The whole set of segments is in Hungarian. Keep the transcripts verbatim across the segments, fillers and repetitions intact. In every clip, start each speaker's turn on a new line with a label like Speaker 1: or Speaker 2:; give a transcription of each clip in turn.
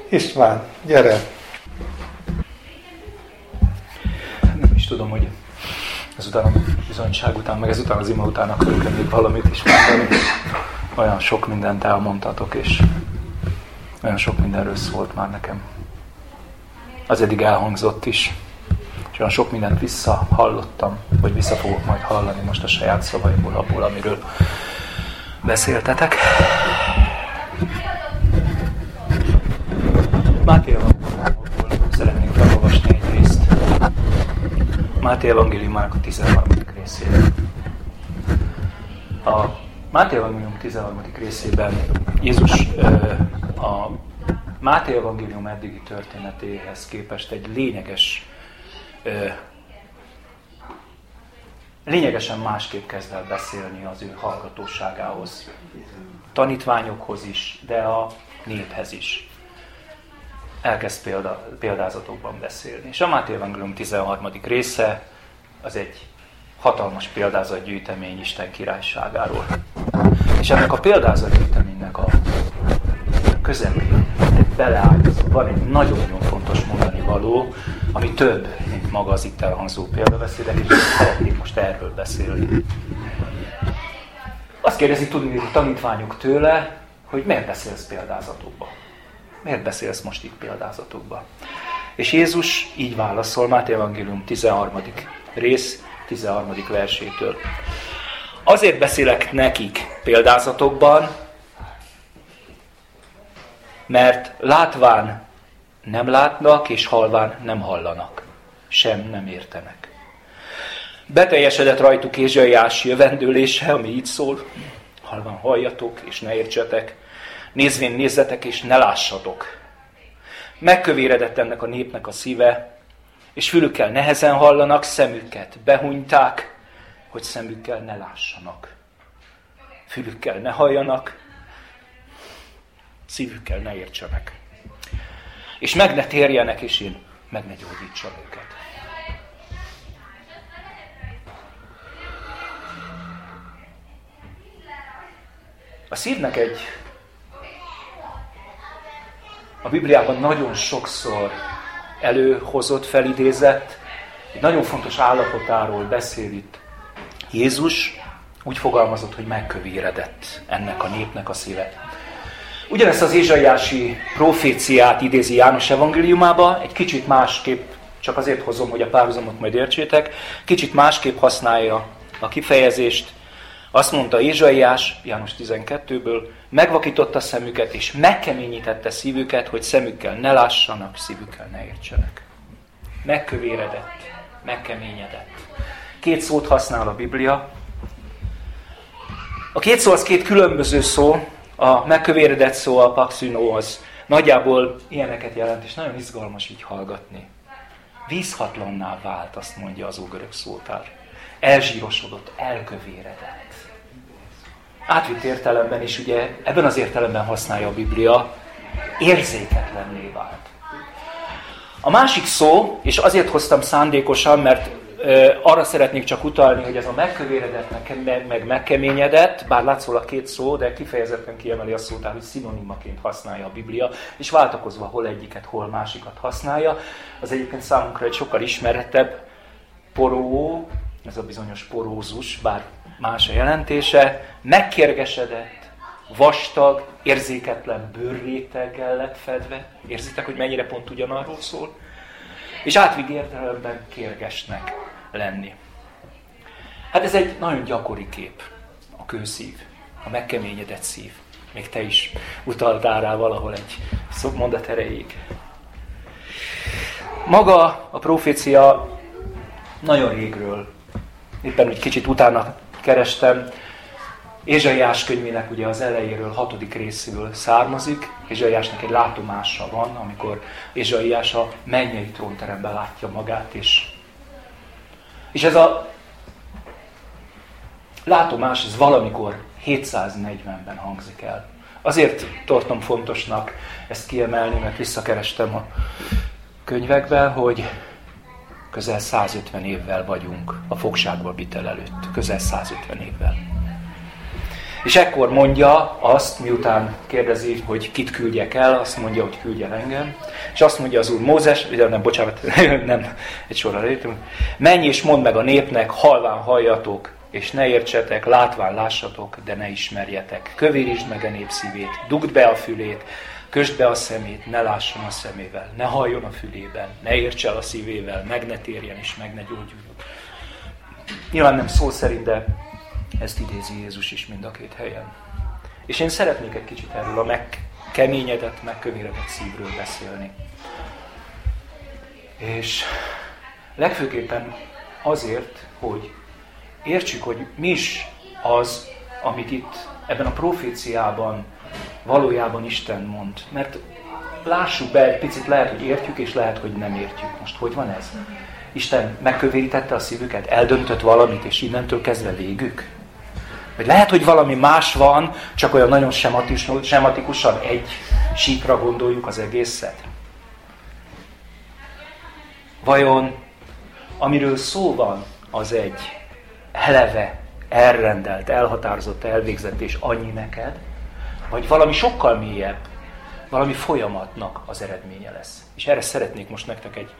Speaker 1: István, gyere!
Speaker 2: Nem is tudom, hogy ezután a bizonyság után, meg ezután az ima után akarok még valamit is mondani. Olyan sok mindent elmondtatok, és olyan sok mindenről szólt már nekem. Az eddig elhangzott is. És olyan sok mindent visszahallottam, vagy vissza fogok majd hallani most a saját szavaimból, abból, amiről beszéltetek. Máté evangéliumából szeretnék felolvasni egy részt. Máté evangéliumának a tizenharmadik részében. A Máté evangélium tizenharmadik részében Jézus a Máté evangélium eddigi történetéhez képest egy lényeges, lényegesen másképp kezd el beszélni az ő hallgatóságához. Tanítványokhoz is, de a néphez is. Elkezd példa, példázatokban beszélni. És a Máté evangélium tizenharmadik része az egy hatalmas példázatgyűjtemény Isten királyságáról. És ennek a példázatgyűjteménynek a közepén beleállítva van egy nagyon-nagyon fontos mondani való, ami több, mint maga az itt elhangzó példabeszédek, és szeretnék most erről beszélni. Azt kérdezik tudni a tanítványok tőle, hogy miért beszélsz példázatokba? Miért beszélsz most itt példázatokba? És Jézus így válaszol, Máté evangélium tizenharmadik rész, tizenharmadik versétől. Azért beszélek nekik példázatokban, mert látván nem látnak, és halván nem hallanak. Sem nem értenek. Beteljesedett rajtuk Ézsaiás jövendőlése, ami így szól, halván halljatok, és ne értsetek, nézvén nézzetek, és ne lássatok. Megkövéredett ennek a népnek a szíve, és fülükkel nehezen hallanak, szemüket behunyták, hogy szemükkel ne lássanak. Fülükkel ne halljanak, szívükkel ne értsenek. És meg ne térjenek, és én meg ne gyógyítsam őket. A szívnek egy a Bibliában nagyon sokszor előhozott, felidézett, egy nagyon fontos állapotáról beszél itt Jézus, úgy fogalmazott, hogy megkövéredett ennek a népnek a szíve. Ugyanezt az ézsaiási proféciát idézi János evangéliumába, egy kicsit másképp, csak azért hozom, hogy a párhuzamot majd értsétek, kicsit másképp használja a kifejezést. Azt mondta Ézsaiás, János tizenkettőből, megvakította szemüket és megkeményítette szívüket, hogy szemükkel ne lássanak, szívükkel ne értsenek. Megkövéredett, megkeményedett. Két szót használ a Biblia. A két szó az két különböző szó. A megkövéredett szó, a paxino, az nagyjából ilyeneket jelent, és nagyon izgalmas így hallgatni. Vízhatlanná vált, azt mondja az ógörög szótár. Elzsírosodott, elkövéredett. Átvitt értelemben is, ugye ebben az értelemben használja a Biblia, érzéketlenné vált. A másik szó, és azért hoztam szándékosan, mert ö, arra szeretnék csak utalni, hogy ez a megkövéredett, meg, meg megkeményedett, bár látszólag két szó, de kifejezetten kiemeli a szótár, hogy szinonimaként használja a Biblia, és váltakozva hol egyiket, hol másikat használja. Az egyébként számunkra egy sokkal ismerettebb poró, ez a bizonyos porózus, bár más a jelentése, megkérgesedett, vastag, érzéketlen bőrréteggel lett fedve. Érzitek, hogy mennyire pont ugyanarról szól? És átvitt értelemben kérgesnek lenni. Hát ez egy nagyon gyakori kép, a kőszív, a megkeményedett szív. Még te is utaltál rá valahol egy mondat erejéig. Maga a profécia nagyon régről, éppen úgy kicsit utána kerestem, Ézsaiás könyvének ugye az elejéről, hatodik részéből származik. Ézsaiásnak egy látomása van, amikor Ézsaiás a mennyei trónteremben látja magát, és, és ez a látomás, ez valamikor hétszáznegyvenben hangzik el. Azért tartom fontosnak ezt kiemelni, mert visszakerestem a könyvekben, hogy közel százötven évvel vagyunk a fogságba vitel előtt. Közel százötven évvel. És ekkor mondja azt, miután kérdezi, hogy kit küldjek el, azt mondja, hogy küldj el engem. És azt mondja az Úr Mózes, nem, bocsánat, nem, egy sorra értem. Menj és mondd meg a népnek, halván halljatok, és ne értsetek, látván lássatok, de ne ismerjetek. Kövérítsd meg a nép szívét, dugd be a fülét, kösd be a szemét, ne lásson a szemével, ne halljon a fülében, ne érts el a szívével, meg ne térjen és meg ne gyógyuljon. Nyilván nem szó szerint, de ezt idézi Jézus is mind a két helyen. És én szeretnék egy kicsit erről a megkeményedett, megkövéredett szívről beszélni. És legfőképpen azért, hogy értsük, hogy mi is az, amit itt ebben a proféciában valójában Isten mond. Mert lássuk be, egy picit lehet, hogy értjük, és lehet, hogy nem értjük. Most hogy van ez? Isten megkövérítette a szívüket, eldöntött valamit, és innentől kezdve végük? Vagy lehet, hogy valami más van, csak olyan nagyon sematikusan egy síkra gondoljuk az egészet? Vajon, amiről szó van, az egy eleve elrendelt, elhatározott, elvégzett és annyi neked, vagy valami sokkal mélyebb, valami folyamatnak az eredménye lesz. És erre szeretnék most nektek egy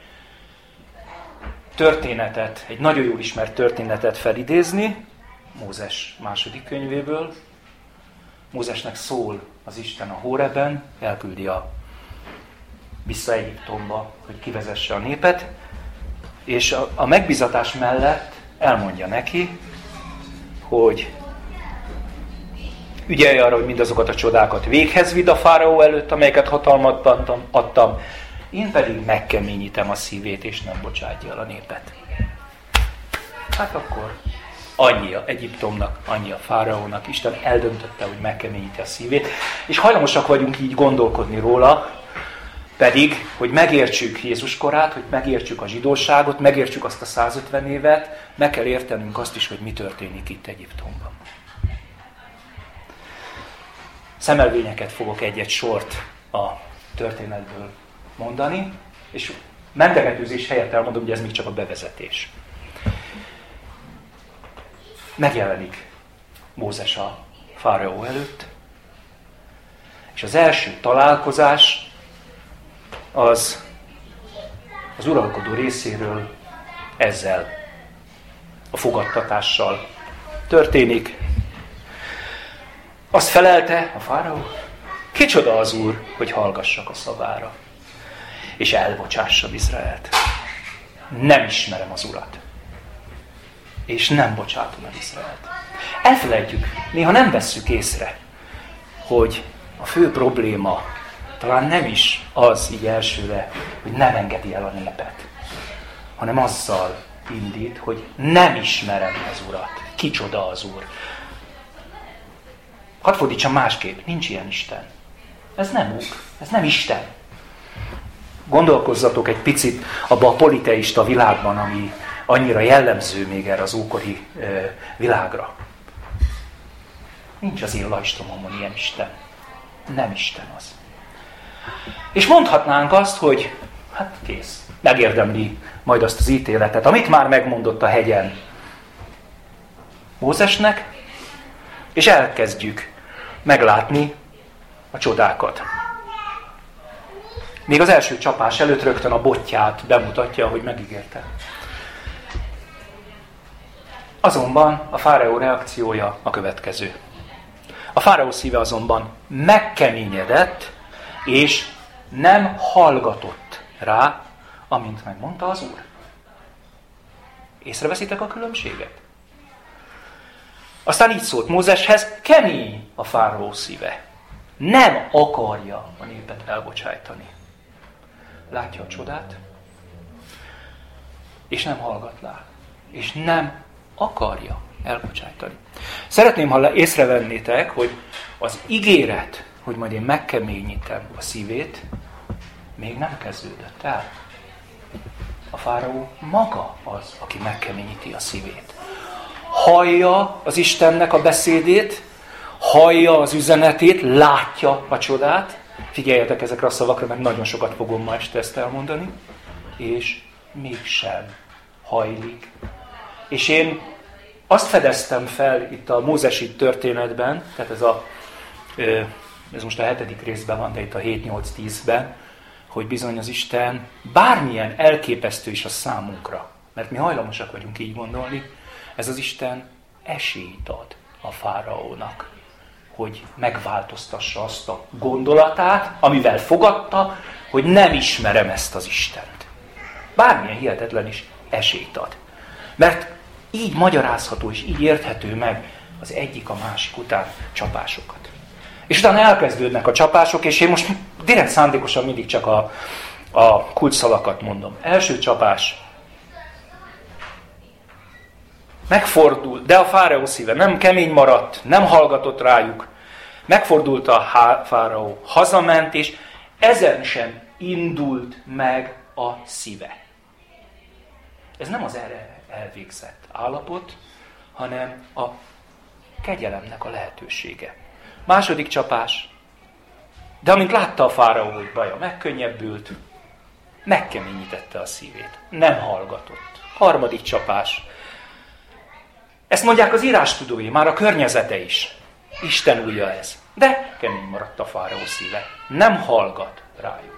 Speaker 2: történetet, egy nagyon jól ismert történetet felidézni, Mózes második könyvéből. Mózesnek szól az Isten a Hóreben, elküldi a vissza Egyiptomba, hogy kivezesse a népet, és a, a megbízatás mellett elmondja neki, hogy ügyelj arra, hogy mindazokat a csodákat véghez vidd a fáraó előtt, amelyeket hatalmatban adtam, én pedig megkeményítem a szívét, és nem bocsátja el a népet. Hát akkor annyi a Egyiptomnak, annyi a fáraónak, Isten eldöntötte, hogy megkeményíti a szívét, és hajlamosak vagyunk így gondolkodni róla, pedig, hogy megértsük Jézus korát, hogy megértsük a zsidóságot, megértsük azt a százötven évet, meg kell értenünk azt is, hogy mi történik itt Egyiptomban. Szemelvényeket fogok egy-egy sort a történetből mondani, és mentegetőzés helyett elmondom, hogy ez még csak a bevezetés. Megjelenik Mózes a fáraó előtt, és az első találkozás az az uralkodó részéről ezzel a fogadtatással történik. Azt felelte a fáraó, kicsoda az Úr, hogy hallgassak a szavára, és elbocsássam Izraelt. Nem ismerem az Urat, és nem bocsátom el Izraelt. Elfelejtjük, néha nem vesszük észre, hogy a fő probléma talán nem is az így elsőre, hogy nem engedi el a népet, hanem azzal indít, hogy nem ismerem az Urat. Kicsoda az Úr. Hadd fordítsam másképp, nincs ilyen Isten. Ez nem Úr, ez nem Isten. Gondolkozzatok egy picit abba a politeista világban, ami annyira jellemző még erre az ókori ö, világra. Nincs az én lajstromomon ilyen Isten. Nem Isten az. És mondhatnánk azt, hogy hát kész, megérdemli majd azt az ítéletet, amit már megmondott a hegyen Mózesnek, és elkezdjük meglátni a csodákat. Még az első csapás előtt rögtön a botját bemutatja, hogy megígérte. Azonban a fáraó reakciója a következő. A fáraó szíve azonban megkeményedett, és nem hallgatott rá, amint megmondta az Úr. Észreveszitek a különbséget? Aztán így szólt Mózeshez, kemény a fáraó szíve. Nem akarja a népet elbocsájtani. Látja a csodát, és nem hallgat rá. És nem akarja elbocsájtani. Szeretném, ha észrevennétek, hogy az ígéret, hogy majd én megkeményítem a szívét, még nem kezdődött el. A fáraó maga az, aki megkeményíti a szívét. Hallja az Istennek a beszédét, hallja az üzenetét, látja a csodát. Figyeljetek ezekre a szavakra, mert nagyon sokat fogom ma este ezt elmondani. És mégsem hajlik. És én azt fedeztem fel itt a mózesi történetben, tehát ez, a, ez most a hetedik részben van, de itt a hét nyolc tízben, hogy bizony az Isten bármilyen elképesztő is a számunkra, mert mi hajlamosak vagyunk így gondolni, ez az Isten esélyt ad a fáraónak, hogy megváltoztassa azt a gondolatát, amivel fogadta, hogy nem ismerem ezt az Istent. Bármilyen hihetetlen is esélyt ad. Mert így magyarázható és így érthető meg az egyik a másik után csapásokat. És utána elkezdődnek a csapások, és én most direkt szándékosan mindig csak a, a kulcsszavakat mondom. Első csapás. Megfordult, de a fáraó szíve nem kemény maradt, nem hallgatott rájuk. Megfordult a fáraó, hazament, és ezen sem indult meg a szíve. Ez nem az erre elvégzett állapot, hanem a kegyelemnek a lehetősége. Második csapás. De amint látta a fáraó, hogy baja megkönnyebbült, megkeményítette a szívét. Nem hallgatott. Harmadik csapás. Ezt mondják az írástudói, már a környezete is. Isten újja ez. De kemény maradt a fáraó szíve. Nem hallgat rájuk.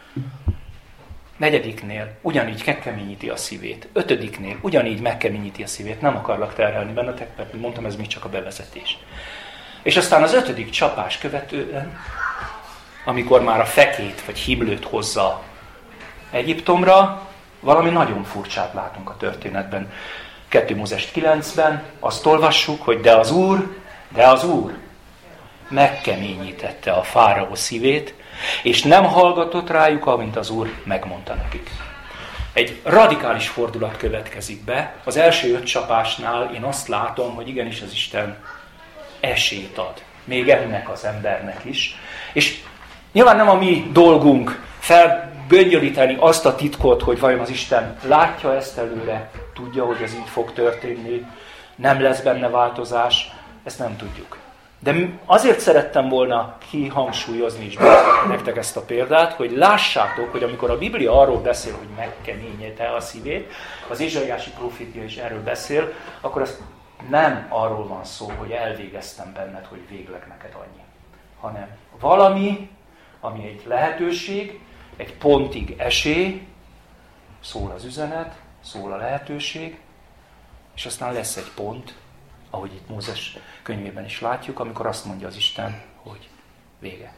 Speaker 2: Negyediknél ugyanígy megkeményíti a szívét. Ötödiknél ugyanígy megkeményíti a szívét. Nem akarlak terhelni bennetek, mert mondtam, ez még csak a bevezetés. És aztán az ötödik csapás követően, amikor már a fekét vagy himlőt hozza Egyiptomra, valami nagyon furcsát látunk a történetben. kettő Mózes kilencben azt olvassuk, hogy de az Úr, de az Úr megkeményítette a fáraó szívét, és nem hallgatott rájuk, amint az Úr megmondta nekik. Egy radikális fordulat következik be. Az első öt csapásnál én azt látom, hogy igenis az Isten esélyt ad. Még ennek az embernek is. És nyilván nem a mi dolgunk felgöngyölíteni azt a titkot, hogy vajon az Isten látja ezt előre, tudja, hogy ez így fog történni, nem lesz benne változás, ezt nem tudjuk. De azért szerettem volna kihangsúlyozni és bemutatni nektek ezt a példát, hogy lássátok, hogy amikor a Biblia arról beszél, hogy megkeményíte a szívét, az Ézsaiási prófétia is erről beszél, akkor ez nem arról van szó, hogy elvégeztem benned, hogy végleg neked annyi. Hanem valami, ami egy lehetőség, egy pontig esély, szól az üzenet, szól a lehetőség, és aztán lesz egy pont, ahogy itt Mózes könyvében is látjuk, amikor azt mondja az Isten, hogy vége.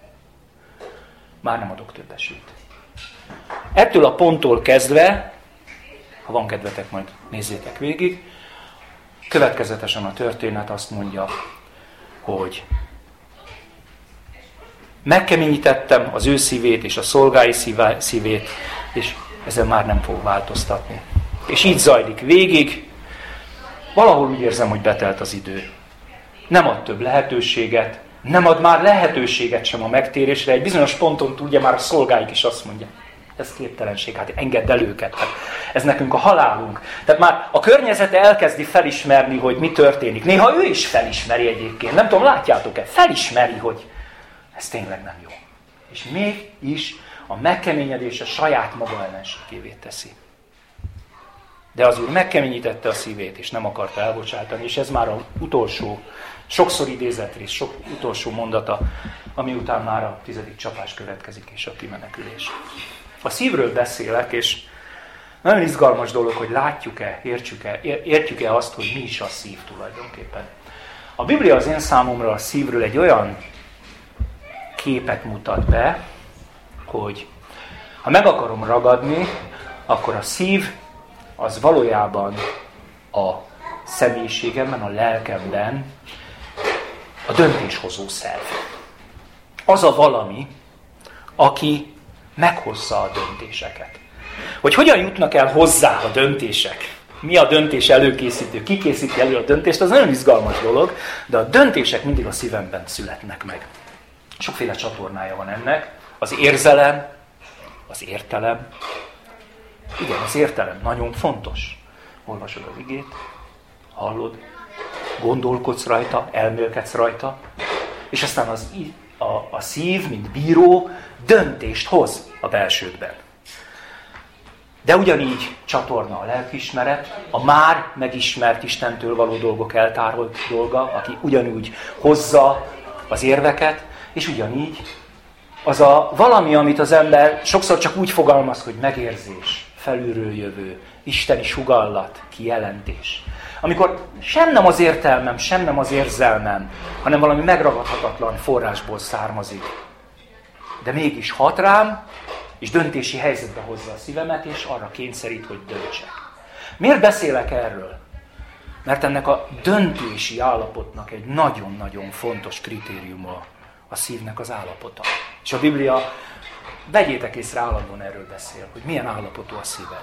Speaker 2: Már nem adok több esélyt. Ettől a ponttól kezdve, ha van kedvetek, majd nézzétek végig, következetesen a történet azt mondja, hogy megkeményítettem az ő szívét és a szolgái szívét, és ezen már nem fog változtatni. És így zajlik végig. Valahol úgy érzem, hogy betelt az idő. Nem ad több lehetőséget, nem ad már lehetőséget sem a megtérésre. Egy bizonyos ponton ugye már a szolgáik is azt mondja, ez képtelenség, hát engedd el őket, hát ez nekünk a halálunk. Tehát már a környezete elkezdi felismerni, hogy mi történik. Néha ő is felismeri egyébként, nem tudom, látjátok-e, felismeri, hogy ez tényleg nem jó. És mégis a megkeményedése saját maga ellenségévé teszi. De az Úr megkeményítette a szívét, és nem akarta elbocsátani, és ez már az utolsó, sokszor idézett rész, sok utolsó mondata, ami után már a tizedik csapás következik, és a kimenekülés. A szívről beszélek, és nagyon izgalmas dolog, hogy látjuk-e, értjük-e, értjük-e azt, hogy mi is a szív tulajdonképpen. A Biblia az én számomra a szívről egy olyan képet mutat be, hogy ha meg akarom ragadni, akkor a szív az valójában a személyiségemben, a lelkemben a döntéshozó szerv. Az a valami, aki meghozza a döntéseket. Hogy hogyan jutnak el hozzá a döntések, mi a döntés előkészítő, ki készíti elő a döntést, az nagyon izgalmas dolog, de a döntések mindig a szívemben születnek meg. Sokféle csatornája van ennek, az érzelem, az értelem. Igen, az értelem nagyon fontos. Olvasod az igét, hallod, gondolkodsz rajta, elmélkedsz rajta, és aztán az, a, a szív, mint bíró, döntést hoz a belsődben. De ugyanígy csatorna a lelkiismeret, a már megismert Istentől való dolgok eltárolt dolga, aki ugyanúgy hozza az érveket, és ugyanígy az a valami, amit az ember sokszor csak úgy fogalmaz, hogy megérzés, felülről jövő, isteni sugallat, kijelentés. Amikor sem nem az értelmem, sem nem az érzelmem, hanem valami megragadhatatlan forrásból származik. De mégis hat rám, és döntési helyzetbe hozza a szívemet, és arra kényszerít, hogy döntsek. Miért beszélek erről? Mert ennek a döntési állapotnak egy nagyon-nagyon fontos kritériuma a szívnek az állapota. És a Biblia, vegyétek észre, állandóan erről beszél, hogy milyen állapotú a szíved.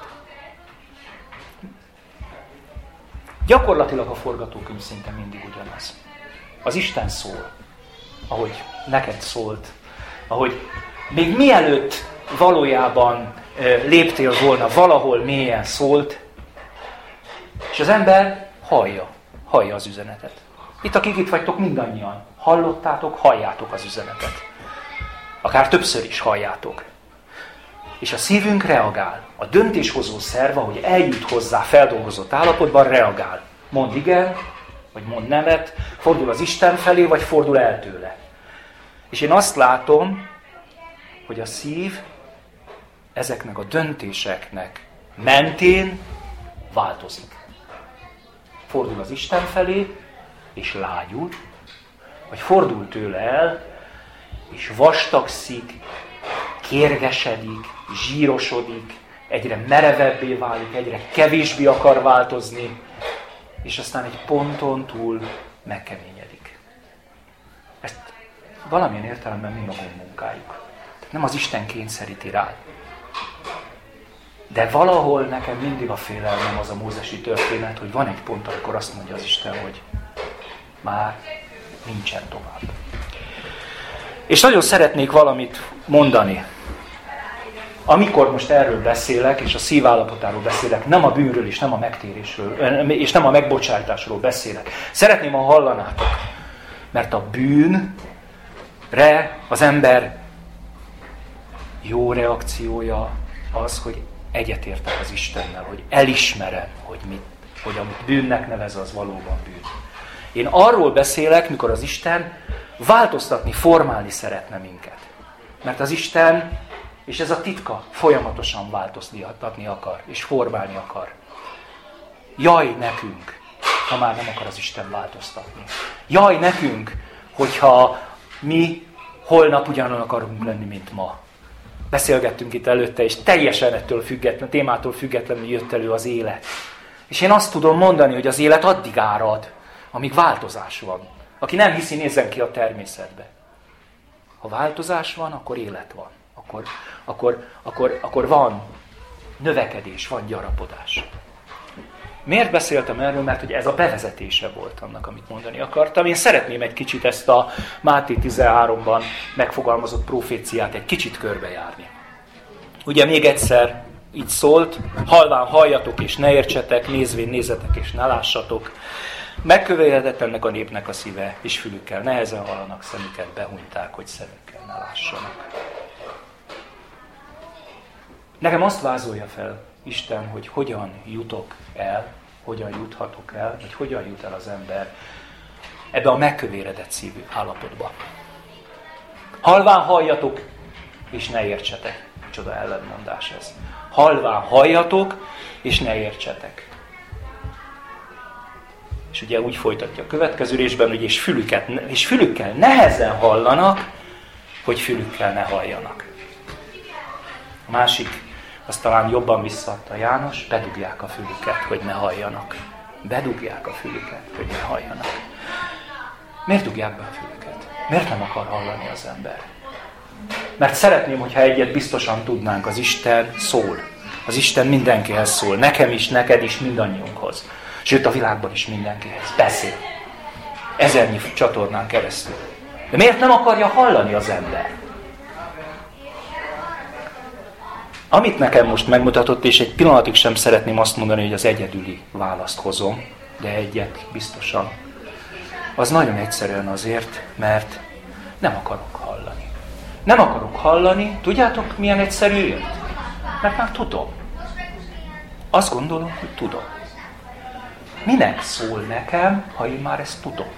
Speaker 2: Gyakorlatilag a forgatókönyv szinte mindig ugyanaz. Az Isten szól, ahogy neked szólt, ahogy még mielőtt valójában léptél volna, valahol mélyen szólt, és az ember hallja, hallja az üzenetet. Itt, akik itt vagytok, mindannyian hallottátok, halljátok az üzenetet. Akár többször is halljátok. És a szívünk reagál. A döntéshozó szerv, ahogy eljut hozzá feldolgozott állapotban, reagál. Mond igen, vagy mond nemet, fordul az Isten felé, vagy fordul el tőle. És én azt látom, hogy a szív ezeknek a döntéseknek mentén változik. Fordul az Isten felé, és lágyul, vagy fordul tőle el, és vastagszik, kérgesedik, zsírosodik, egyre merevebbé válik, egyre kevésbé akar változni, és aztán egy ponton túl megkeményedik. Ezt valamilyen értelemben mi magunk munkáljuk. Nem az Isten kényszeríti rá. De valahol nekem mindig a félelmem az a mózesi történet, hogy van egy pont, amikor azt mondja az Isten, hogy már nincsen tovább. És nagyon szeretnék valamit mondani. Amikor most erről beszélek, és a szívállapotáról beszélek, nem a bűnről és nem a megtérésről, és nem a megbocsátásról beszélek. Szeretném, ha hallanátok. Mert a bűnre az ember jó reakciója az, hogy egyetértek az Istennel, hogy elismerem, hogy, mit, hogy amit bűnnek nevez, az valóban bűn. Én arról beszélek, mikor az Isten változtatni, formálni szeretne minket. Mert az Isten, és ez a titka, folyamatosan változtatni akar, és formálni akar. Jaj nekünk, ha már nem akar az Isten változtatni. Jaj nekünk, hogyha mi holnap ugyanolyan akarunk lenni, mint ma. Beszélgettünk itt előtte, és teljesen ettől független, témától függetlenül jött elő az élet. És én azt tudom mondani, hogy az élet addig árad, amíg változás van. Aki nem hiszi, nézzen ki a természetbe. Ha változás van, akkor élet van. Akkor, akkor, akkor, akkor van növekedés, van gyarapodás. Miért beszéltem erről? Mert hogy ez a bevezetése volt annak, amit mondani akartam. Én szeretném egy kicsit ezt a Máté tizenháromban megfogalmazott proféciát egy kicsit körbejárni. Ugye még egyszer így szólt, halván halljatok és ne értsetek, nézvén nézzetek és ne lássatok. Megkövéredett ennek a népnek a szíve, és fülükkel nehezen hallanak, szemüket behunyták, hogy szemükkel ne lássanak. Nekem azt vázolja fel Isten, hogy hogyan jutok el, hogyan juthatok el, vagy hogyan jut el az ember ebbe a megkövéredett szívű állapotba. Halván halljatok, és ne értsetek. Csoda ellentmondás ez. Halván halljatok, és ne értsetek. És ugye úgy folytatja a következő részben, hogy és, fülüket, és fülükkel nehezen hallanak, hogy fülükkel ne halljanak. A másik, azt talán jobban visszaadta János, bedugják a fülüket, hogy ne halljanak. Bedugják a fülüket, hogy ne halljanak. Miért dugják be a fülüket? Miért nem akar hallani az ember? Mert szeretném, hogyha egyet biztosan tudnánk, az Isten szól. Az Isten mindenkihez szól. Nekem is, neked is, mindannyiunkhoz. Sőt, a világban is mindenkihez. Beszél. Ezernyi csatornán keresztül. De miért nem akarja hallani az ember? Amit nekem most megmutatott, és egy pillanatig sem szeretném azt mondani, hogy az egyedüli választ hozom, de egyet biztosan, az nagyon egyszerűen azért, mert nem akarok hallani. Nem akarok hallani, tudjátok milyen egyszerűért? Mert már tudom. Azt gondolom, hogy tudom. Minek szól nekem, ha én már ezt tudom?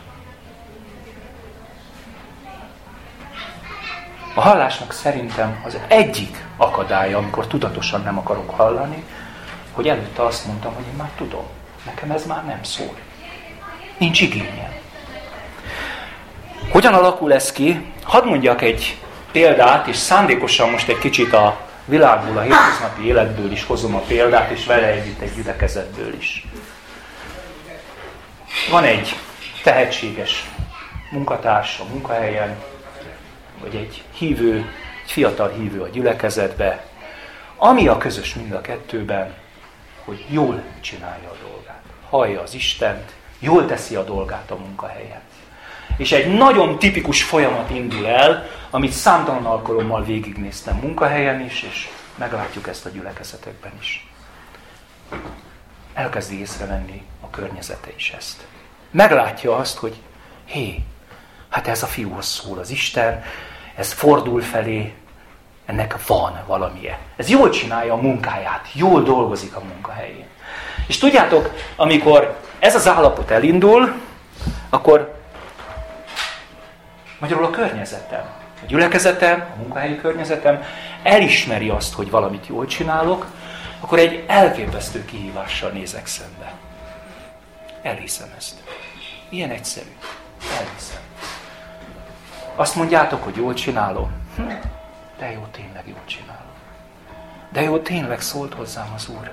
Speaker 2: A hallásnak szerintem az egyik akadálya, amikor tudatosan nem akarok hallani, hogy előtte azt mondtam, hogy én már tudom. Nekem ez már nem szól. Nincs igényem. Hogyan alakul ez ki? Hadd mondjak egy példát, és szándékosan most egy kicsit a világból, a hétköznapi életből is hozom a példát, és vele együtt egy gyülekezetből is. Van egy tehetséges munkatárs a munkahelyen, vagy egy hívő, egy fiatal hívő a gyülekezetbe, ami a közös mind a kettőben, hogy jól csinálja a dolgát. Hallja az Istent, jól teszi a dolgát a munkahelyen. És egy nagyon tipikus folyamat indul el, amit számtalan alkalommal végignéztem munkahelyen is, és meglátjuk ezt a gyülekezetekben is. Elkezdi észrevenni a környezete is ezt. Meglátja azt, hogy hé, hát ez a fiúhoz szól az Isten, ez fordul felé, ennek van valamije. Ez jól csinálja a munkáját, jól dolgozik a munkahelyén. És tudjátok, amikor ez az állapot elindul, akkor magyarul a környezetem, a gyülekezetem, a munkahelyi környezetem elismeri azt, hogy valamit jól csinálok, akkor egy elképesztő kihívással nézek szembe. Elhiszem ezt. Ilyen egyszerű. Elhiszem. Azt mondjátok, hogy jól csinálom. Hm, de jó, tényleg jól csinálom. De jó, tényleg szólt hozzám az Úr.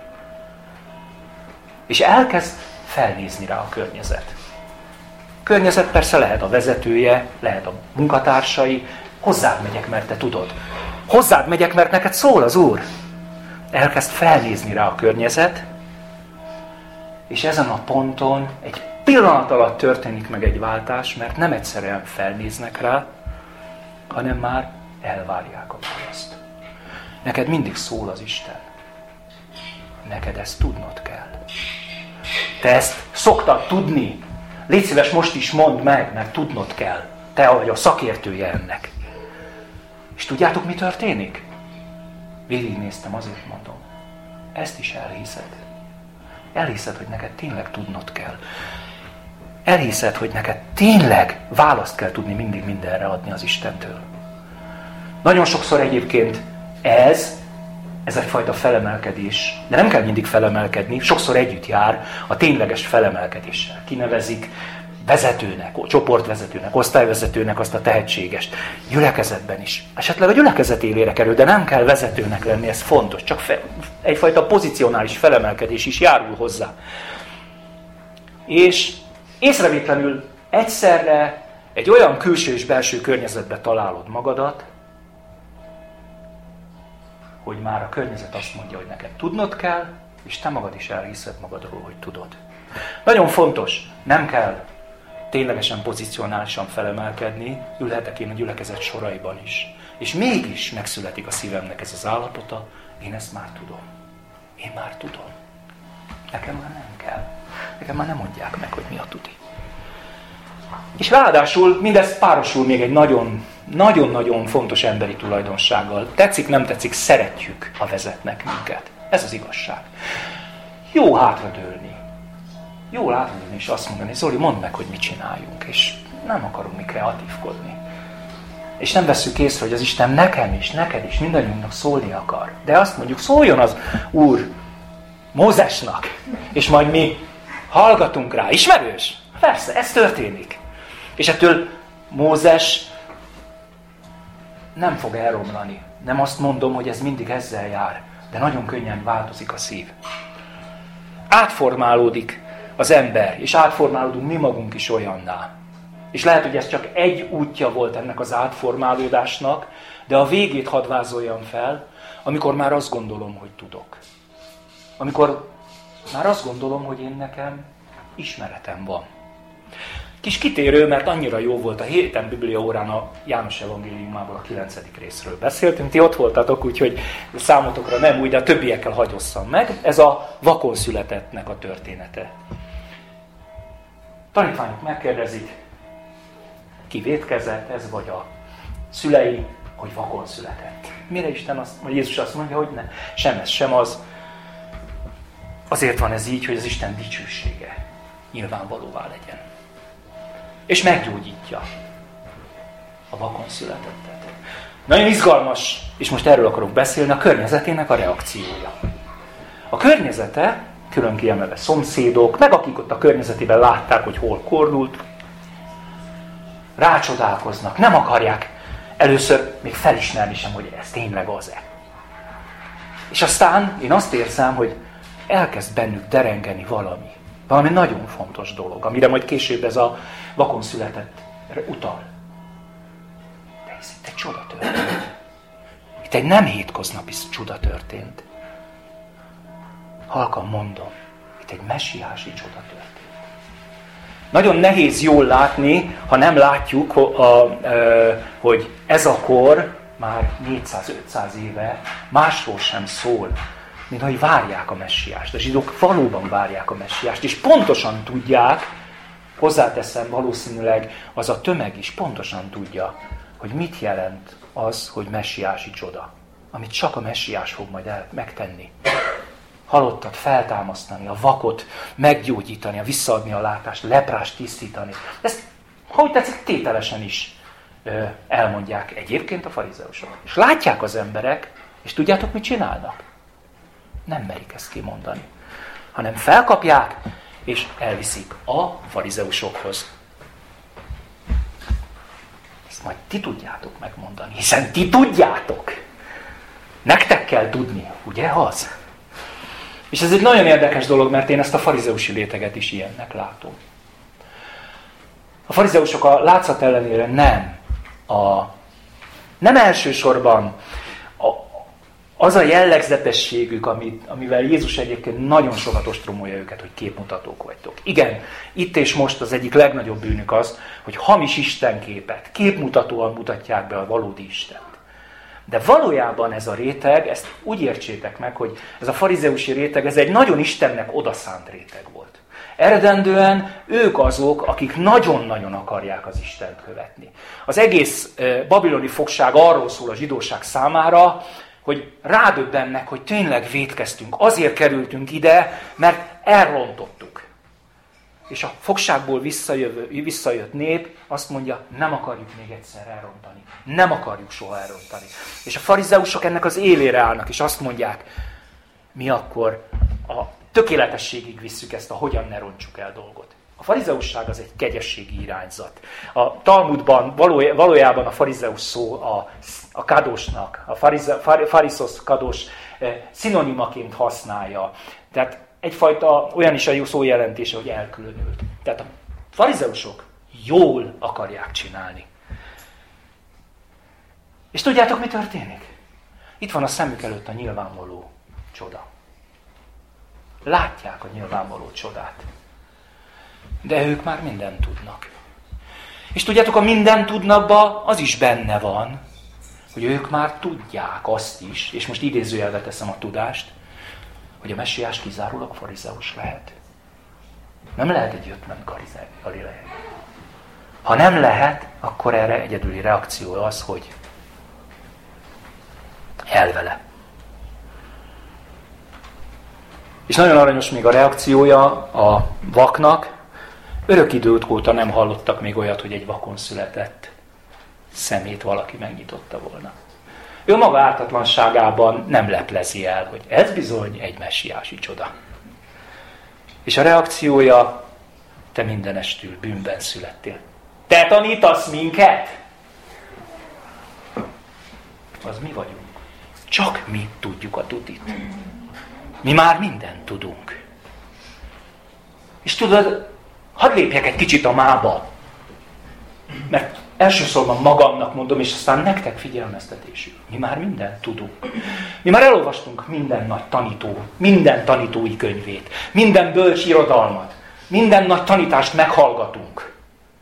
Speaker 2: És elkezd felnézni rá a környezet. A környezet persze lehet a vezetője, lehet a munkatársai. Hozzád megyek, mert te tudod. Hozzád megyek, mert neked szól az Úr. Elkezd felnézni rá a környezet, és ezen a ponton egy pillanat alatt történik meg egy váltás, mert nem egyszerűen felnéznek rá, hanem már elvárják a választ. Neked mindig szól az Isten. Neked ezt tudnod kell. Te ezt szoktad tudni. Légy szíves, most is mondd meg, mert tudnod kell. Te vagy a szakértője ennek. És tudjátok, mi történik? Végignéztem, azért mondom. Ezt is elhiszed. Elhiszed, hogy neked tényleg tudnod kell. Elhiszed, hogy neked tényleg választ kell tudni mindig mindenre adni az Istentől. Nagyon sokszor egyébként ez, ez egyfajta felemelkedés, de nem kell mindig felemelkedni, sokszor együtt jár a tényleges felemelkedéssel. Kinevezik vezetőnek, csoportvezetőnek, osztályvezetőnek azt a tehetségest. Gyülekezetben is. Esetleg a gyülekezet élére kerül, de nem kell vezetőnek lenni, ez fontos. Csak fe, egyfajta pozicionális felemelkedés is járul hozzá. És észrevétlenül egyszerre egy olyan külső és belső környezetben találod magadat, hogy már a környezet azt mondja, hogy neked tudnod kell, és te magad is elhiszed magadról, hogy tudod. Nagyon fontos, nem kell ténylegesen pozicionálisan felemelkedni, ülhetek én a gyülekezet soraiban is. És mégis megszületik a szívemnek ez az állapota, én ezt már tudom. Én már tudom. Nekem már nem kell. Nekem már nem mondják meg, hogy mi a tuti. És ráadásul mindez párosul még egy nagyon, nagyon-nagyon fontos emberi tulajdonsággal. Tetszik, nem tetszik, szeretjük, ha vezetnek minket. Ez az igazság. Jó hátradőlni. Jó látni, és azt mondani, Zoli, mondd meg, hogy mit csináljunk, és nem akarunk mi kreatívkodni. És nem vesszük észre, hogy az Isten nekem is, neked is, mindannyiunknak szólni akar. De azt mondjuk, szóljon az Úr Mózesnak, és majd mi hallgatunk rá. Ismerős? Persze, ez történik. És ettől Mózes nem fog elromlani. Nem azt mondom, hogy ez mindig ezzel jár, de nagyon könnyen változik a szív. Átformálódik az ember, és átformálódunk mi magunk is olyanná. És lehet, hogy ez csak egy útja volt ennek az átformálódásnak, de a végét hadd vázoljam fel, amikor már azt gondolom, hogy tudok. Amikor már azt gondolom, hogy én nekem ismeretem van. Kis kitérő, mert annyira jó volt a héten bibliaórán a János evangéliumából a kilencedik részről beszéltünk. Ti ott voltatok, úgyhogy számotokra nem úgy, de a többiekkel hagyosszam meg. Ez a vakon születettnek a története. Tanítványok megkérdezik, ki vétkezett, ez vagy a szülei, hogy vakon született. Mire Isten azt, vagy Jézus azt mondja, hogy ne, sem ez, sem az. Azért van ez így, hogy az Isten dicsősége nyilvánvalóvá legyen. És meggyógyítja a vakon születettet. Nagyon izgalmas, és most erről akarok beszélni, a környezetének a reakciója. A környezete, külön kiemelve szomszédok, meg akik ott a környezetében látták, hogy hol kordult, rácsodálkoznak, nem akarják először még felismerni sem, hogy ez tényleg az-e. És aztán én azt érzem, hogy elkezd bennük derengeni valami. Valami nagyon fontos dolog, amire majd később ez a vakon született utal. De ez itt egy csoda történt. Itt egy nem hétköznapi csoda történt. Halkan mondom, itt egy messiási csoda történt. Nagyon nehéz jól látni, ha nem látjuk, hogy ez a kor már négyszáz-ötszáz éve másról sem szól, mint hogy várják a messiást. A zsidók valóban várják a messiást, és pontosan tudják, hozzáteszem, valószínűleg az a tömeg is pontosan tudja, hogy mit jelent az, hogy messiási csoda, amit csak a messiás fog majd el, megtenni. Halottat feltámasztani, a vakot meggyógyítani, a visszaadni a látást, leprást tisztítani. Ezt, ahogy tetszik, tételesen is ö, elmondják egyébként a farizeusok. És látják az emberek, és tudjátok, mit csinálnak? Nem merik ezt kimondani, hanem felkapják, és elviszik a farizeusokhoz. Ezt majd ti tudjátok megmondani, hiszen ti tudjátok. Nektek kell tudni, ugye az? És ez egy nagyon érdekes dolog, mert én ezt a farizeusi réteget is ilyennek látom. A farizeusok a látszat ellenére nem, a, nem elsősorban a, az a jellegzetességük, amit, amivel Jézus egyébként nagyon sokat ostromolja őket, hogy képmutatók vagytok. Igen, itt és most az egyik legnagyobb bűnük az, hogy hamis istenképet, képmutatóan mutatják be a valódi Istent. De valójában ez a réteg, ezt úgy értsétek meg, hogy ez a farizeusi réteg, ez egy nagyon Istennek odaszánt réteg volt. Eredendően ők azok, akik nagyon-nagyon akarják az Istent követni. Az egész babiloni fogság arról szól a zsidóság számára, hogy rádöbbennek, hogy tényleg vétkeztünk, azért kerültünk ide, mert elrontottuk. És a fogságból visszajövő, visszajött nép azt mondja, nem akarjuk még egyszer elrontani. Nem akarjuk soha elrontani. És a farizeusok ennek az élére állnak, és azt mondják, mi akkor a tökéletességig visszük ezt a hogyan ne rontsuk el dolgot. A farizeusság az egy kegyességi irányzat. A Talmudban valójában a farizeus szó a, a kadosnak, a farize, far, fariszos kados eh, szinonimaként használja. Tehát egyfajta olyan is a jó szó jelentése, hogy elkülönült. Tehát a farizeusok jól akarják csinálni. És tudjátok, mi történik? Itt van a szemük előtt a nyilvánvaló csoda. Látják a nyilvánvaló csodát. De ők már mindent tudnak. És tudjátok, a mindent tudnakban az is benne van, hogy ők már tudják azt is, és most idézőjelbe teszem a tudást, hogy a messiás kizárólag farizeus lehet. Nem lehet egy ötven galileai. Ha nem lehet, akkor erre egyedüli reakció az, hogy elvele. És nagyon aranyos még a reakciója a vaknak. Örök időt óta nem hallottak még olyat, hogy egy vakon született szemét valaki megnyitotta volna. Ő maga ártatlanságában nem leplezi el, hogy ez bizony egy messiási csoda. És a reakciója, te mindenestül bűnben születtél. Te tanítasz minket? Az mi vagyunk. Csak mi tudjuk a tutit. Mi már mindent tudunk. És tudod, hadd lépjek egy kicsit a mába. Mert elsősorban magamnak mondom, és aztán nektek figyelmeztetésük. Mi már mindent tudunk. Mi már elolvastunk minden nagy tanító, minden tanítói könyvét, minden bölcs irodalmat, minden nagy tanítást meghallgatunk.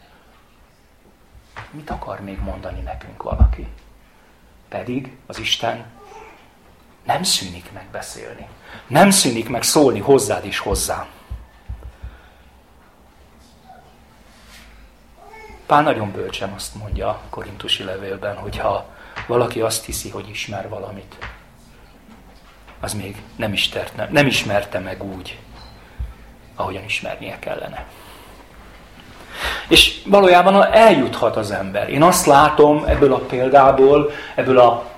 Speaker 2: Mit akar még mondani nekünk valaki? Pedig az Isten nem szűnik meg beszélni. Nem szűnik meg szólni hozzád és hozzám. Pál nagyon bölcsen azt mondja a korintusi levélben, hogyha valaki azt hiszi, hogy ismer valamit, az még nem, isterte, nem ismerte meg úgy, ahogyan ismernie kellene. És valójában eljuthat az ember. Én azt látom ebből a példából, ebből a...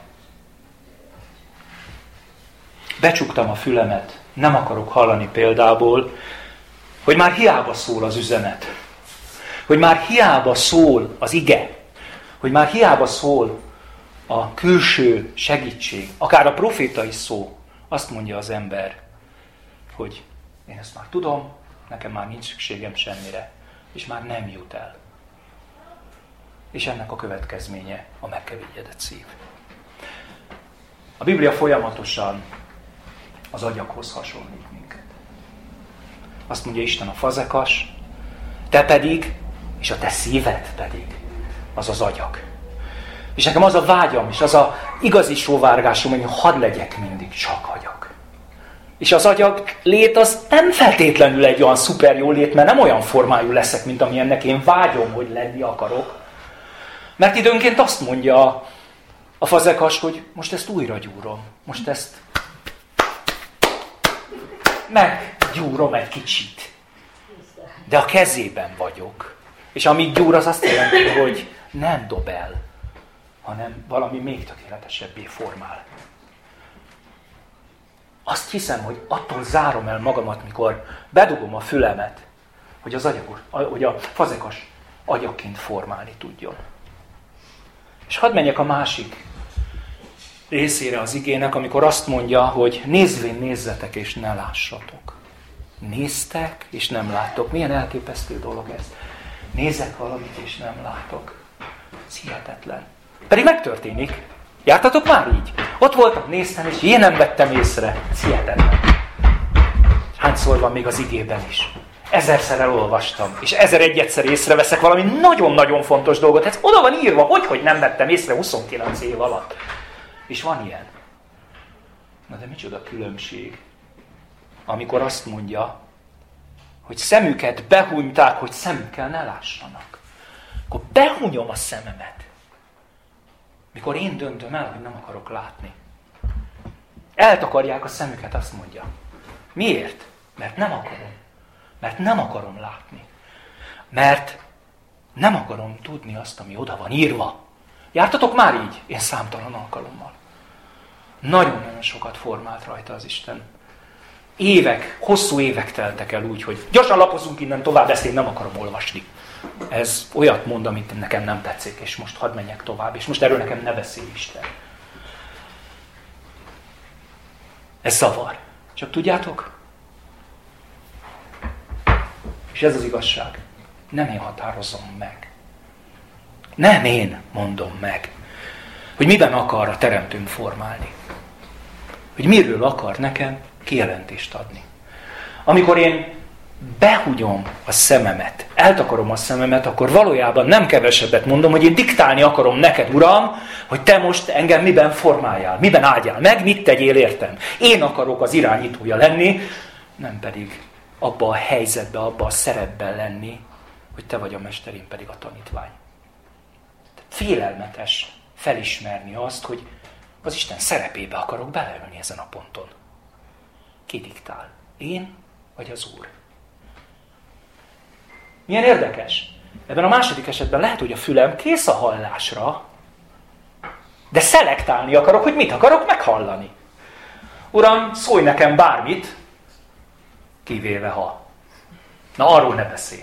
Speaker 2: Becsuktam a fülemet, nem akarok hallani példából, hogy már hiába szól az üzenet. Hogy már hiába szól az ige. Hogy már hiába szól a külső segítség. Akár a profétai szó. Azt mondja az ember, hogy én ezt már tudom, nekem már nincs szükségem semmire. És már nem jut el. És ennek a következménye a megkeményedett szív. A Biblia folyamatosan az agyakhoz hasonlít minket. Azt mondja Isten a fazekas, te pedig, és a te szíved pedig, az az agyak. És nekem az a vágyam, és az a igazi sóvárgásom, hogy hadd legyek mindig csak agyak. És az agyak lét az nem feltétlenül egy olyan szuper jó lét, mert nem olyan formájú leszek, mint amilyennek én vágyom, hogy lenni akarok. Mert időnként azt mondja a fazekas, hogy most ezt újra gyúrom. Most ezt meggyúrom egy kicsit. De a kezében vagyok. És amíg gyúr, az azt jelenti, hogy nem dob el, hanem valami még tökéletesebbé formál. Azt hiszem, hogy attól zárom el magamat, mikor bedugom a fülemet, hogy, az agyagos, hogy a fazekas agyakként formálni tudjon. És hadd menjek a másik részére az igének, amikor azt mondja, hogy nézvén nézzetek és ne lássatok. Néztek és nem láttok. Milyen elképesztő dolog ez. Nézek valamit és nem látok. Ez hihetetlen. Pedig megtörténik. Jártatok már így? Ott voltam, néztem, és én nem vettem észre. Ez hihetetlen. Hányszor van még az igében is? Ezerszer elolvastam, és ezer egyszer észreveszek valami nagyon-nagyon fontos dolgot. Ez oda van írva, hogy, hogy nem vettem észre huszonkilenc év alatt. És van ilyen. Na de micsoda különbség, amikor azt mondja, hogy szemüket behunyták, hogy szemükkel ne lássanak. Akkor behunyom a szememet. Mikor én döntöm el, hogy nem akarok látni. Eltakarják a szemüket, azt mondja. Miért? Mert nem akarom. Mert nem akarom látni. Mert nem akarom tudni azt, ami oda van írva. Jártatok már így? Én számtalan alkalommal. Nagyon-nagyon sokat formált rajta az Isten. Évek, hosszú évek teltek el úgy, hogy gyorsan lapozunk innen tovább, ezt én nem akarom olvasni. Ez olyat mond, amit nekem nem tetszik, és most hadd menjek tovább, és most erről nekem ne beszélj Isten. Ez zavar. Csak tudjátok? És ez az igazság. Nem én határozom meg. Nem én mondom meg, hogy miben akar a teremtőnk formálni. Hogy miről akar nekem kijelentést adni. Amikor én behugyom a szememet, eltakarom a szememet, akkor valójában nem kevesebbet mondom, hogy én diktálni akarom neked, Uram, hogy te most engem miben formáljál, miben áldjál meg, mit tegyél értem. Én akarok az irányítója lenni, nem pedig abba a helyzetbe, abba a szerepben lenni, hogy te vagy a mester, én pedig a tanítvány. Tehát félelmetes felismerni azt, hogy az Isten szerepébe akarok beleülni ezen a ponton. Ki diktál? Én vagy az Úr? Milyen érdekes. Ebben a második esetben lehet, hogy a fülem kész a hallásra, de szelektálni akarok, hogy mit akarok meghallani. Uram, szólj nekem bármit, kivéve ha. Na, arról ne beszélj.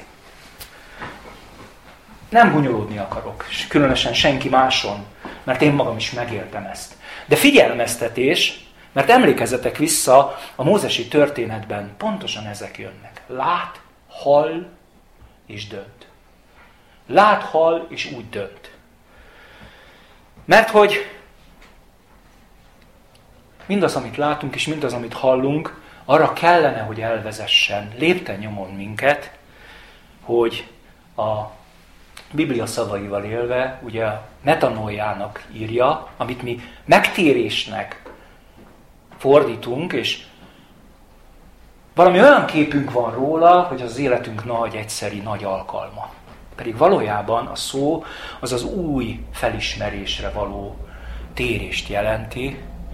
Speaker 2: Nem gúnyolódni akarok, különösen senki máson, mert én magam is megéltem ezt. De figyelmeztetés, mert emlékezzetek vissza, a mózesi történetben pontosan ezek jönnek. Lát, hall és dönt. Lát, hall és úgy dönt. Mert hogy mindaz, amit látunk és mindaz, amit hallunk, arra kellene, hogy elvezessen lépten nyomon minket, hogy a Biblia szavaival élve, ugye a metanójának írja, amit mi megtérésnek fordítunk, és valami olyan képünk van róla, hogy az életünk nagy, egyszeri, nagy alkalma. Pedig valójában a szó az az új felismerésre való térést jelenti,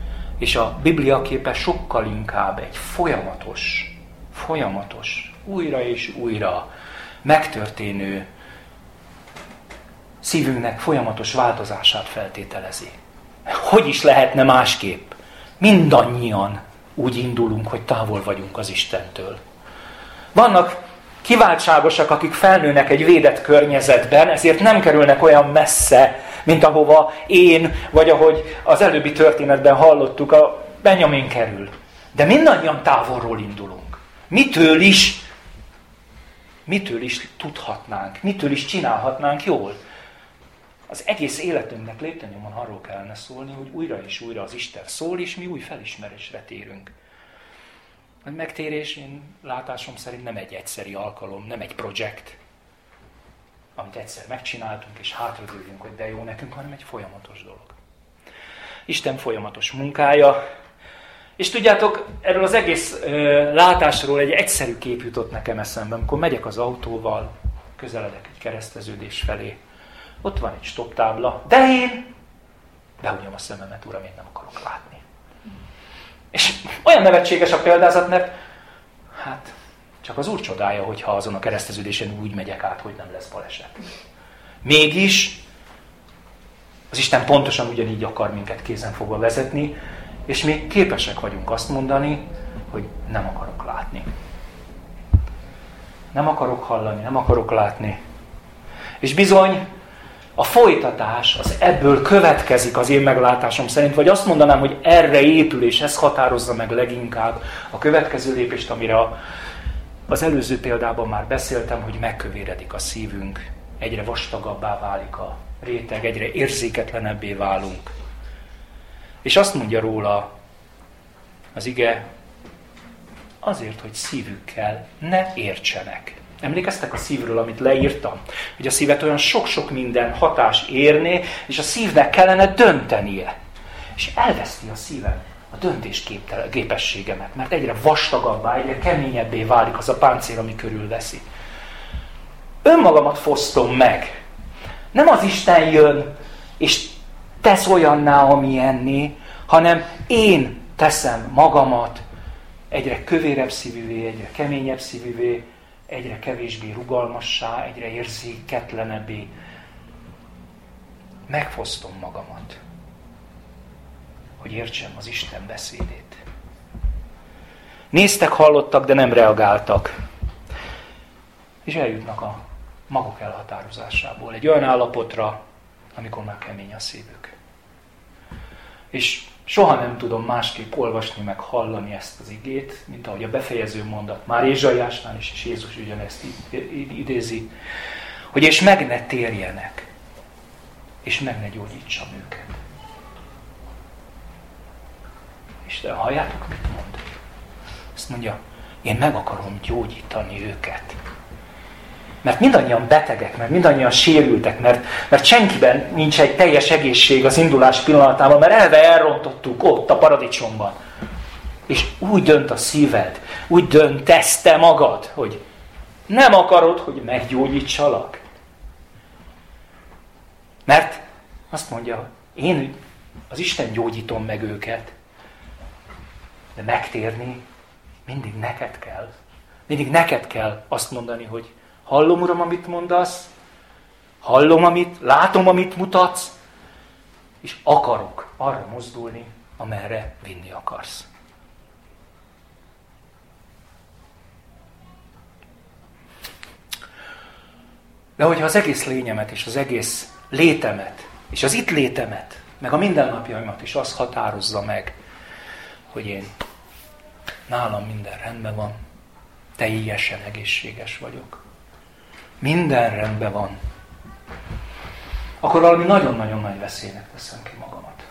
Speaker 2: És a Biblia képe sokkal inkább egy folyamatos, folyamatos, újra és újra megtörténő, szívünknek folyamatos változását feltételezi. Hogy is lehetne másképp? Mindannyian úgy indulunk, hogy távol vagyunk az Istentől. Vannak kiváltságosak, akik felnőnek egy védett környezetben, ezért nem kerülnek olyan messze, mint ahova én, vagy ahogy az előbbi történetben hallottuk, a Benjamin kerül. De mindannyian távolról indulunk. Mitől is, mitől is tudhatnánk, mitől is csinálhatnánk jól? Az egész életünknek léptennyomon arról kellene szólni, hogy újra és újra az Isten szól, és mi új felismerésre térünk. A megtérés, én látásom szerint nem egy egyszeri alkalom, nem egy projekt, amit egyszer megcsináltunk, és hátradőlünk, hogy de jó nekünk, hanem egy folyamatos dolog. Isten folyamatos munkája. És tudjátok, erről az egész ö, látásról egy egyszerű kép jutott nekem eszembe, amikor megyek az autóval, közeledek egy kereszteződés felé. Ott van egy stop tábla, de én behúnyom a szememet, uram, én nem akarok látni. És olyan nevetséges a példázat, mert hát csak az Úr csodálja, hogyha azon a kereszteződésen úgy megyek át, hogy nem lesz baleset. Mégis az Isten pontosan ugyanígy akar minket kézenfogva vezetni, és mi képesek vagyunk azt mondani, hogy nem akarok látni. Nem akarok hallani, nem akarok látni. És bizony, a folytatás az ebből következik az én meglátásom szerint, vagy azt mondanám, hogy erre épül, és ez határozza meg leginkább a következő lépést, amire az előző példában már beszéltem, hogy megkövéredik a szívünk, egyre vastagabbá válik a réteg, egyre érzéketlenebbé válunk. És azt mondja róla az ige, azért, hogy szívükkel ne értsenek. Emlékeztek a szívről, amit leírtam? Hogy a szívet olyan sok-sok minden hatás érné, és a szívnek kellene döntenie. És elveszti a szívem a döntésképességemet, mert egyre vastagabbá, egyre keményebbé válik az a páncél, ami körülveszi. Önmagamat fosztom meg. Nem az Isten jön, és tesz olyanná, amilyenné, hanem én teszem magamat egyre kövérebb szívűvé, egyre keményebb szívűvé, egyre kevésbé rugalmassá, egyre érzéketlenebbé. Megfosztom magamat, hogy értsem az Isten beszédét. Néztek, hallottak, de nem reagáltak. És eljutnak a maguk elhatározásából egy olyan állapotra, amikor már kemény a szívük. És soha nem tudom másképp olvasni, meg hallani ezt az igét, mint ahogy a befejező mondat már Ézsaiásnál is, és Jézus ugyanezt idézi, hogy és meg ne térjenek, és meg ne gyógyítsam őket. Isten, halljátok, mit mond? Azt mondja, én meg akarom gyógyítani őket. Mert mindannyian betegek, mert mindannyian sérültek, mert, mert senkiben nincs egy teljes egészség az indulás pillanatában, mert elve elrontottuk ott a paradicsomban. És úgy dönt a szíved, úgy döntesz te magad, hogy nem akarod, hogy meggyógyítsalak. Mert azt mondja, én az Isten gyógyítom meg őket, de megtérni mindig neked kell. Mindig neked kell azt mondani, hogy hallom, Uram, amit mondasz, hallom, amit, látom, amit mutatsz, és akarok arra mozdulni, amerre vinni akarsz. De hogyha az egész lényemet, és az egész létemet, és az itt létemet, meg a mindennapjaimat is az határozza meg, hogy én nálam minden rendben van, teljesen egészséges vagyok. Minden rendben van. Akkor valami nagyon-nagyon nagy veszélynek teszem ki magamat.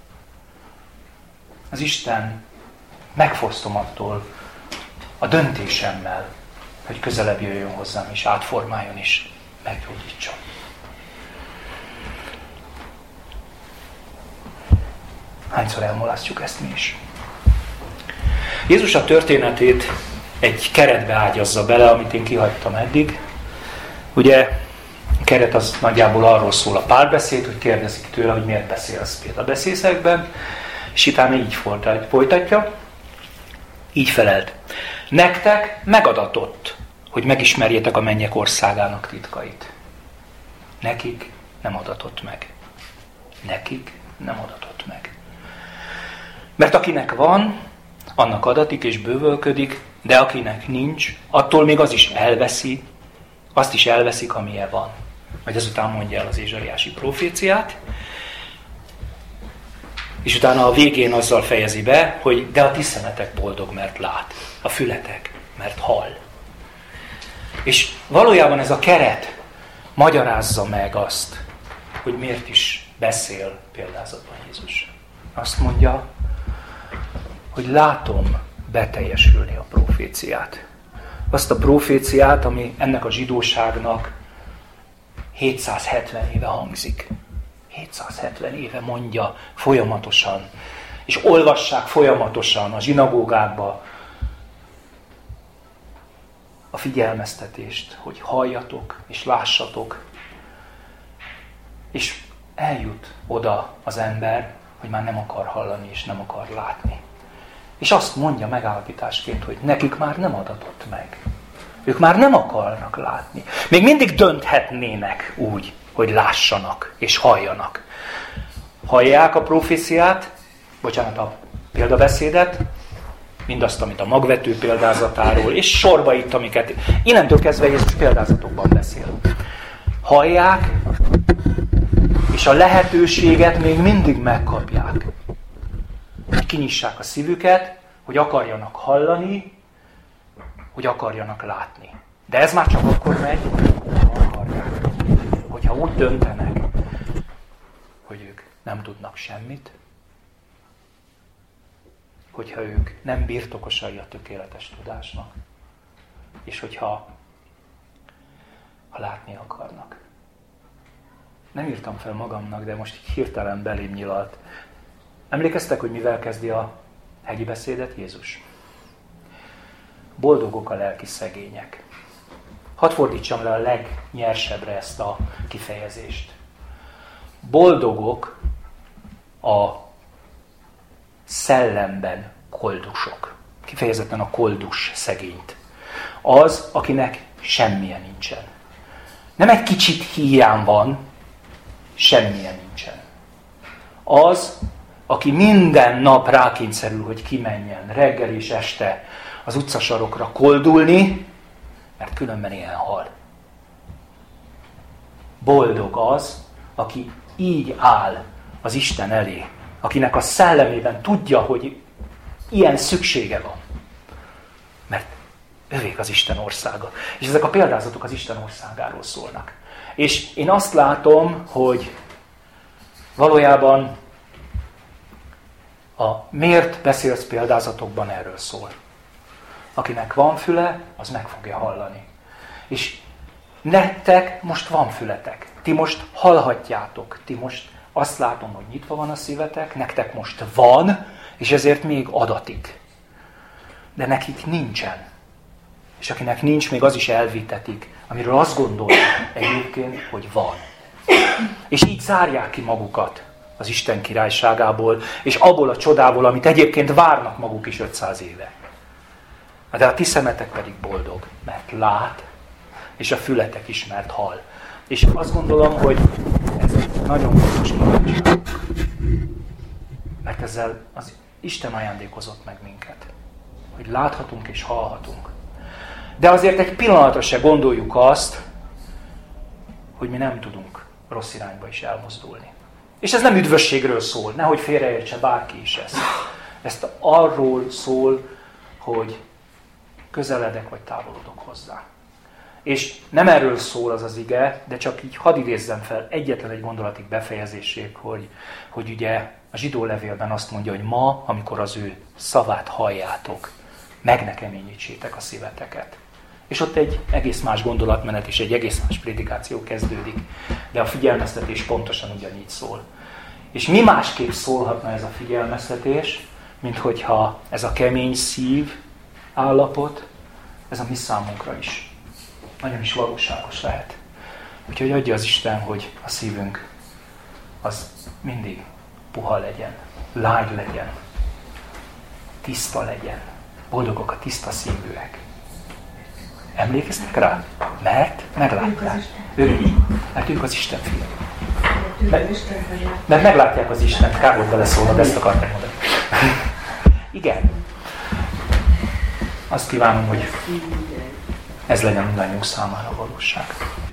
Speaker 2: Az Isten megfosztom attól a döntésemmel, hogy közelebb jöjjön hozzám, és átformáljon, és meggyógyítson. Hányszor elmulasztjuk ezt mi is? Jézus a történetét egy keretbe ágyazza bele, amit én kihagytam eddig. Ugye a keret az nagyjából arról szól a párbeszéd, hogy kérdezik tőle, hogy miért beszélsz példabeszészekben, És utána így folytatja, így felelt. Nektek megadatott, hogy megismerjétek a mennyek országának titkait. Nekik nem adatott meg. Nekik nem adatott meg. Mert akinek van, annak adatik és bővölködik, de akinek nincs, attól még az is elveszi, azt is elveszik, amilyen van. Majd ezután mondja el az Ézsaiási proféciát, és utána a végén azzal fejezi be, hogy de a ti szemetek boldog, mert lát, a fületek, mert hall. És valójában ez a keret magyarázza meg azt, hogy miért is beszél példázatban Jézus. Azt mondja, hogy látom beteljesülni a proféciát. Azt a proféciát, ami ennek a zsidóságnak hétszázhetven éve hangzik. hétszázhetven éve mondja folyamatosan, és olvassák folyamatosan a zsinagógákba a figyelmeztetést, hogy halljatok és lássatok. És eljut oda az ember, hogy már nem akar hallani és nem akar látni. És azt mondja megállapításként, hogy nekik már nem adatott meg. Ők már nem akarnak látni. Még mindig dönthetnének úgy, hogy lássanak és halljanak. Hallják a proféciát, bocsánat, a példabeszédet, mindazt, amit a magvető példázatáról, és sorba itt, amiket innentől kezdve Jézus példázatokban beszél. Hallják, és a lehetőséget még mindig megkapják. Hogy kinyissák a szívüket, hogy akarjanak hallani, hogy akarjanak látni. De ez már csak akkor megy, ha akarják. Hogyha úgy döntenek, hogy ők nem tudnak semmit, hogyha ők nem birtokosai a tökéletes tudásnak, és hogyha ha látni akarnak. Nem írtam fel magamnak, de most így hirtelen belém nyilalt. Emlékeztek, hogy mivel kezdi a hegyi beszédet Jézus? Boldogok a lelki szegények. Hadd fordítsam le a legnyersebbre ezt a kifejezést. Boldogok a szellemben koldusok. Kifejezetten a koldus szegényt. Az, akinek semmilyen nincsen. Nem egy kicsit hiány van, semmilyen nincsen. Az, aki minden nap rákényszerül, hogy kimenjen reggel és este az utcasarokra koldulni, mert különben ilyen hal. Boldog az, aki így áll az Isten elé, akinek a szellemében tudja, hogy ilyen szüksége van. Mert övék az Isten országa. És ezek a példázatok az Isten országáról szólnak. És én azt látom, hogy valójában a miért beszélsz példázatokban erről szól. Akinek van füle, az meg fogja hallani. És nektek most van fületek. Ti most hallhatjátok. Ti most azt látom, hogy nyitva van a szívetek, nektek most van, és ezért még adatik. De nekik nincsen. És akinek nincs, még az is elvitetik, amiről azt gondolják egyébként, hogy van. És így zárják ki magukat az Isten királyságából, és abból a csodából, amit egyébként várnak maguk is ötszáz éve. De a ti szemetek pedig boldog, mert lát, és a fületek is, mert hall. És azt gondolom, hogy ez nagyon fontos kérdés. Mert ezzel az Isten ajándékozott meg minket, hogy láthatunk és hallhatunk. De azért egy pillanatra se gondoljuk azt, hogy mi nem tudunk rossz irányba is elmozdulni. És ez nem üdvösségről szól, nehogy félreértse bárki is ezt. Ezt arról szól, hogy közeledek vagy távolodok hozzá. És nem erről szól az az ige, de csak így hadd idézzem fel egyetlen egy gondolatig befejezésig, hogy, hogy ugye a zsidó levélben azt mondja, hogy ma, amikor az ő szavát halljátok, meg ne keményítsétek a szíveteket. És ott egy egész más gondolatmenet és egy egész más prédikáció kezdődik, de a figyelmeztetés pontosan ugyanígy szól. És mi másképp szólhatna ez a figyelmeztetés, mint hogyha ez a kemény szív állapot, ez a mi számunkra is nagyon is valóságos lehet. Úgyhogy adja az Isten, hogy a szívünk az mindig puha legyen, lágy legyen, tiszta legyen, boldogok a tiszta szívűek. Emlékeztek rá? Mert meglátják. Ők, mert ők az Isten fiai. Mert, mert meglátják az Istent. Kár volt beleszólnod, ezt akartam mondani. Igen. Azt kívánom, hogy ez legyen mindannyiunk számára a valóság.